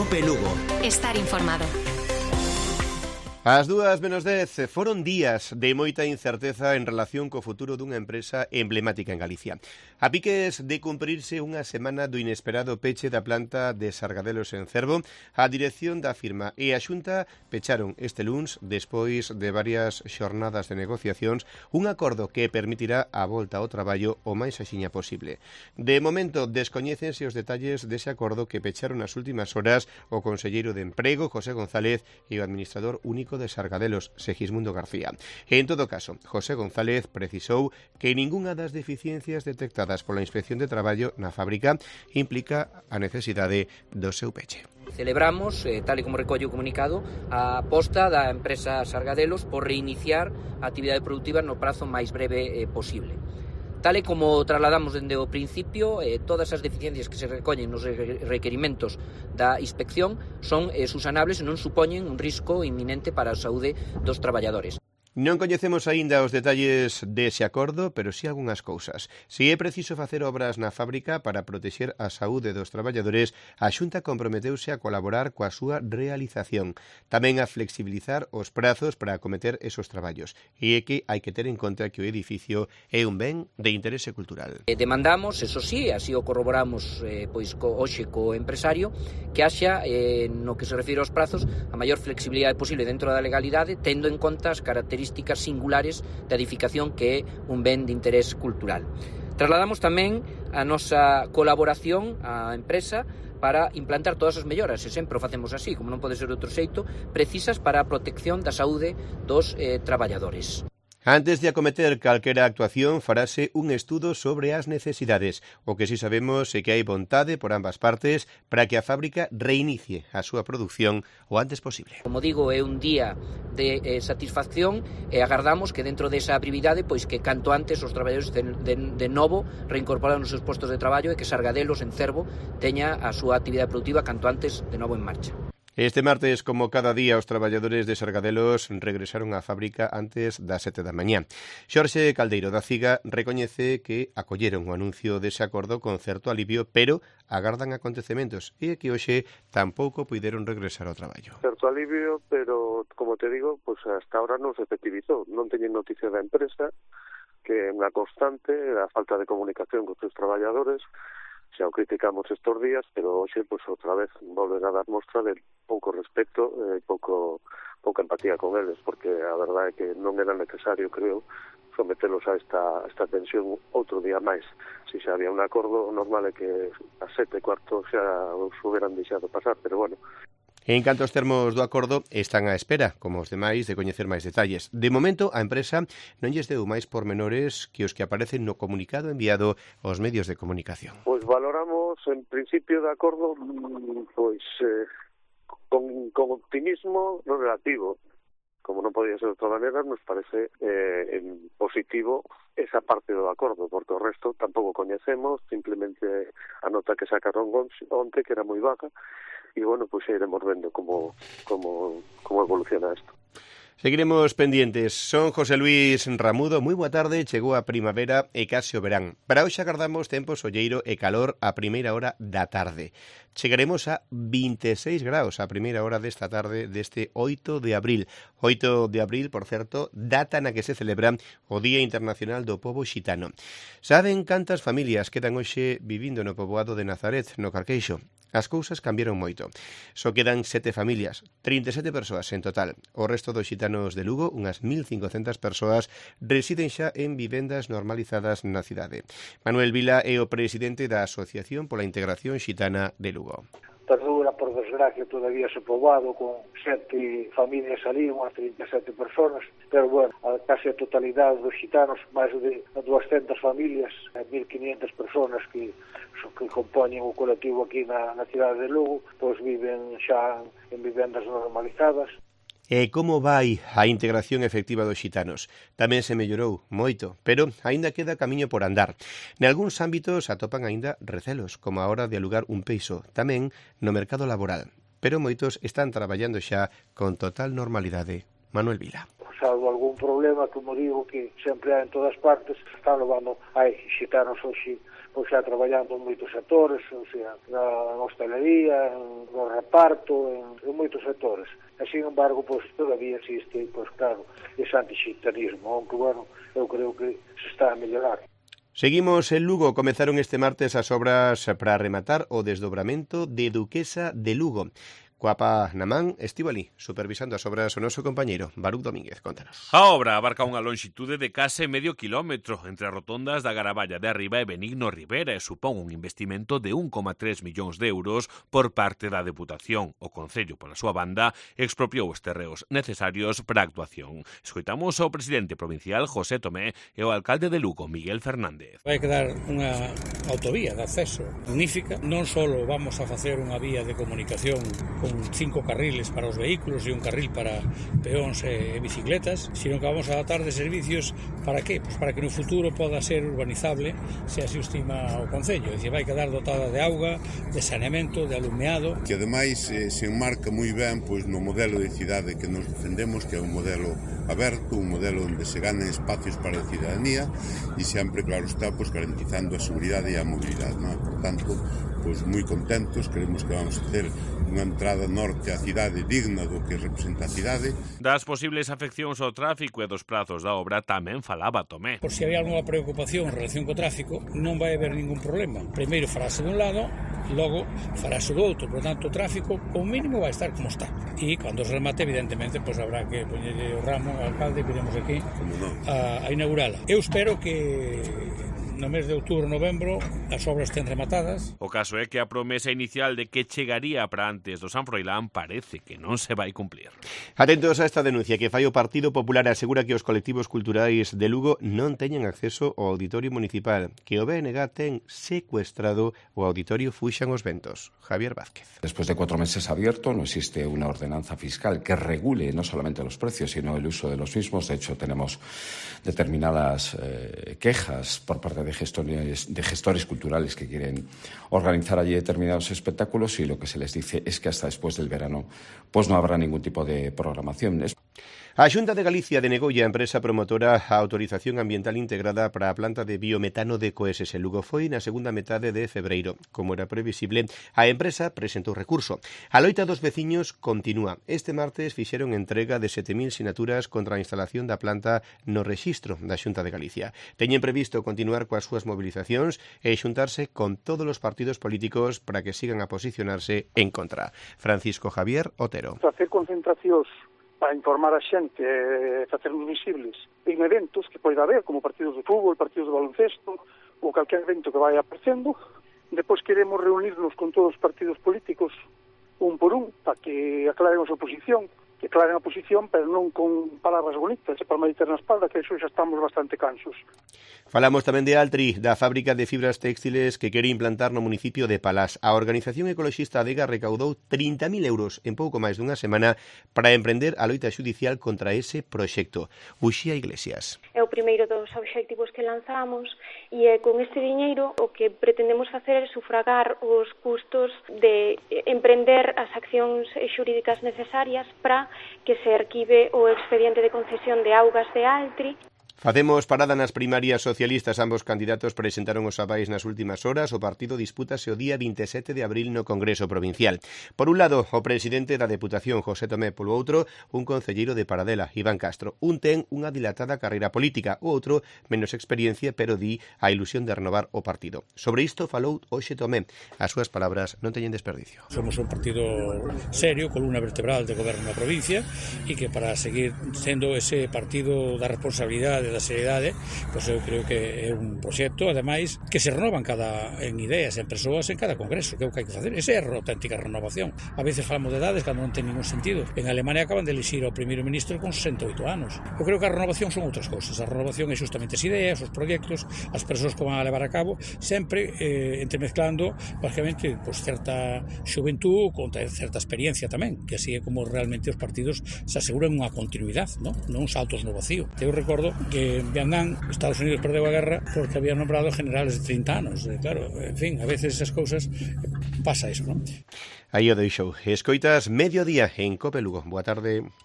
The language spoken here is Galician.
Cope Lugo. Estar informado. As 2:10 foron días de moita incerteza en relación co futuro dunha empresa emblemática en Galicia. A piques de cumprirse unha semana do inesperado peche da planta de Sargadelos en Cervo, a dirección da firma e a Xunta pecharon este luns, despois de varias xornadas de negociacións, un acordo que permitirá a volta ao traballo o máis axiña posible. De momento, descoñécense os detalles dese acordo que pecharon nas últimas horas o conselleiro de Emprego, José González, e o administrador único de Sargadelos, Segismundo García. En todo caso, José González precisou que ningunha das deficiencias detectadas pola Inspección de Traballo na fábrica implica a necesidade do seu peche. Celebramos, tal e como recolle o comunicado, a aposta da empresa Sargadelos por reiniciar a actividade productiva no prazo máis breve posible. Tal e como trasladamos dende o principio, todas as deficiencias que se recollen nos requerimentos da inspección son susanables e non supoñen un risco inminente para a saúde dos traballadores. Non coñecemos aínda os detalles dese acordo, pero si algunhas cousas. Se é preciso facer obras na fábrica para protexer a saúde dos traballadores, a Xunta comprometeuse a colaborar coa súa realización. Tamén a flexibilizar os prazos para acometer esos traballos. E é que hai que ter en conta que o edificio é un ben de interese cultural. Demandamos, eso sí, así o corroboramos hoxe co empresario, que haxa, no que se refire aos prazos, a maior flexibilidade posible dentro da legalidade, tendo en conta as características singulares da edificación que é un ben de interés cultural. Trasladamos tamén a nosa colaboración á empresa para implantar todas as melloras, e sempre o facemos así, como non pode ser outro xeito, precisas para a protección da saúde dos traballadores. Antes de acometer calquera actuación, farase un estudo sobre as necesidades. O que si sabemos é que hai vontade por ambas partes para que a fábrica reinicie a súa produción o antes posible. Como digo, é un día de satisfacción e agardamos que dentro desa brevidade, pois que canto antes os traballadores de novo reincorporan os seus postos de traballo e que Sargadelos en Cervo teña a súa actividade productiva canto antes de novo en marcha. Este martes, como cada día, os traballadores de Sargadelos regresaron á fábrica antes das 7 da mañá. Xorxe Caldeiro da CIGA recoñece que acolleron o anuncio dese acordo con certo alivio, pero agardan acontecementos e que hoxe tampouco puideron regresar ao traballo. Certo alivio, pero, como te digo, pues hasta ahora non se efectivizou. Non teñen noticia da empresa, que é unha constante, a falta de comunicación con os traballadores. Xa o criticamos estos días, pero hoxe, pues, outra vez volven a dar mostra de pouco respeto e pouca empatía con eles, porque a verdade é que non era necesario, creo, sometelos a esta tensión outro día máis. Se xa había un acordo, normal é que a 7:15 xa os hubieran deixado pasar, pero bueno. En canto aos termos do acordo, están á espera, como os demais, de coñecer máis detalles. De momento, a empresa non lles deu máis pormenores que os que aparecen no comunicado enviado aos medios de comunicación. Pois valoramos, en principio, de acordo, pois con optimismo no relativo. Como non podía ser de outra maneira, nos parece positivo esa parte do acordo, porque o resto tampouco coñecemos, simplemente a nota que sacaron onte, que era moi vaga, e, bueno, pois xa iremos vendo como evoluciona isto. Seguiremos pendientes. Son José Luis Ramudo. Moi boa tarde. Chegou a primavera e case o verán. Para hoxe agardamos tempo solleiro e calor a primeira hora da tarde. Chegaremos a 26 graus a primeira hora desta tarde deste 8 de abril. 8 de abril, por certo, data na que se celebra o Día Internacional do Pobo Xitano. Saben cantas familias quedan hoxe vivindo no poboado de Nazaret, no Carqueixo? As cousas cambiaron moito. Só quedan 7 familias, 37 persoas en total. O resto dos xitanos de Lugo, unhas 1.500 persoas, residen xa en vivendas normalizadas na cidade. Manuel Vila é o presidente da Asociación pola Integración Xitana de Lugo. Perdura, por desgracia, todavía ese poboado con 7 familias ali, unhas 37 personas, pero, bueno, a case a totalidade dos xitanos, máis de 200 familias, 1.500 personas que compoñen o colectivo aquí na cidade de Lugo, pois viven xa en vivendas normalizadas. E como vai a integración efectiva dos xitanos? Tamén se mellorou moito, pero aínda queda camiño por andar. Nalgúns ámbitos atopan aínda recelos, como a hora de alugar un piso, tamén no mercado laboral. Pero moitos están traballando xa con total normalidade. Manuel Vila. salvo algún problema, como digo, que sempre hai en todas partes, están levando, hai xitanos hoxe, pois xa traballando en moitos sectores, ou sea, na hostelería, no reparto, en moitos sectores. E, sin embargo, pois todavía existe, pois claro, ese antixitanismo, aunque, bueno, eu creo que se está a mellorar. Seguimos en Lugo. Comenzaron este martes as obras para rematar o desdobramento de Duquesa de Lugo. Coapa Namán estivo ali, supervisando as obras o noso compañeiro Baruch Domínguez. Contanos. A obra abarca unha lonxitude de case medio quilómetro entre as rotondas da Garaballa de Arriba e Benigno Rivera e supón un investimento de 1,3 millóns de euros por parte da Deputación. O Concello, pola súa banda, expropiou os terreos necesarios para a actuación. Escoitamos ao presidente provincial José Tomé e o alcalde de Lugo, Miguel Fernández. Vai quedar unha autovía de acceso magnífica. Non só vamos a facer unha vía de comunicación con 5 carriles para os vehículos e un carril para peóns e bicicletas, sino que vamos a adaptar de servicios para qué? Pues para que no futuro poda ser urbanizable se así o estima o Concello. É dicir, vai quedar dotada de auga, de saneamento, de alumeado. Que ademais se enmarca moi ben pois no modelo de cidade que nos defendemos, que é un modelo aberto, un modelo onde se ganan espacios para a cidadanía e sempre, claro está, pois garantizando a seguridade e a mobilidade, non? Por tanto, pois moi contentos, queremos que vamos a ter unha entrada norte á cidade digna do que representa a cidade. Das posibles afeccións ao tráfico e dos prazos da obra tamén falaba Tomé. Por se había alguna preocupación en relación co tráfico, non vai haber ningún problema. Primeiro farase dun lado, logo farase do outro, por tanto o tráfico como mínimo vai estar como está. E cando se remate, evidentemente, pois habrá que poñerlle o ramo ao alcalde que iremos aquí a inaugurala. Eu espero que no mes de outubro, novembro, as obras estén rematadas. O caso é que a promesa inicial de que chegaría para antes do San Froilán parece que non se vai cumplir. Atentos a esta denuncia que fai o Partido Popular. Asegura que os colectivos culturais de Lugo non teñen acceso ao auditorio municipal, que o BNG ten secuestrado o auditorio Fuxan os Ventos. Javier Vázquez. Después de 4 meses abierto, no existe una ordenanza fiscal que regule no solamente los precios, sino el uso de los mismos. De hecho, tenemos determinadas quejas por parte de gestores culturales que quieren organizar allí determinados espectáculos, y lo que se les dice es que hasta después del verano pues no habrá ningún tipo de programación. A Xunta de Galicia denegoulle a empresa promotora a autorización ambiental integrada para a planta de biometano de Coeses en Lugo. Foi na segunda metade de febreiro. Como era previsible, a empresa presentou recurso. A loita dos veciños continúa. Este martes fixeron entrega de 7.000 sinaturas contra a instalación da planta no rexistro da Xunta de Galicia. Teñen previsto continuar coas súas mobilizacións e xuntarse con todos os partidos políticos para que sigan a posicionarse en contra. Francisco Javier Otero. Facer concentracións para informar a xente e facernos visibles en eventos que poida haber, como partidos de fútbol, partidos de baloncesto ou calquer evento que vai aparecendo. Depois queremos reunirnos con todos os partidos políticos un por un para que aclaren a súa posición, que aclaren a posición, pero non con palabras bonitas e palmaditas na espalda, que eso xa estamos bastante cansos. Falamos tamén de Altri, da fábrica de fibras textiles que quere implantar no municipio de Palás. A organización ecoloxista Adega recaudou 30.000 euros en pouco máis dunha semana para emprender a loita xudicial contra ese proxecto. Uxía Iglesias. É o primeiro dos obxectivos que lanzamos e con este diñeiro o que pretendemos facer é sufragar os custos de emprender as accións xurídicas necesarias para que se arquive o expediente de concesión de augas de Altri. Facemos parada nas primarias socialistas. Ambos candidatos presentaron os avais nas últimas horas. O partido dispútase o día 27 de abril no Congreso Provincial. Por un lado, o presidente da Deputación, José Tomé, polo outro, un concelleiro de Paradela, Iván Castro. Un ten unha dilatada carreira política, o outro menos experiencia, pero di a ilusión de renovar o partido. Sobre isto falou hoxe Tomé. As súas palabras non teñen desperdicio. Somos un partido serio, columna vertebral de goberno na provincia, e que para seguir sendo ese partido da responsabilidade, da seriedade, pois eu creo que é un proxecto, ademais, que se renovan en ideas, en persoas, en cada congreso, que é o que hai que facer. Esa é a auténtica renovación. A veces falamos de edades cando non ten ningún sentido. En Alemania acaban de elixir ao primeiro ministro con 68 anos. Eu creo que a renovación son outras cousas. A renovación é justamente as ideas, os proxectos, as persoas que van a levar a cabo, sempre entremezclando, basicamente, pues, certa xuventud con certa experiencia tamén, que así é como realmente os partidos se aseguran unha continuidade, non saltos no vacío. Eu recordo que en Vietnam Estados Unidos perdeu a guerra porque había nombrado generales de 30 anos. Claro, en fin, a veces esas cousas pasa eso, non? Aí o deixou. Escoitas Mediodía en Cope Lugo. Boa tarde.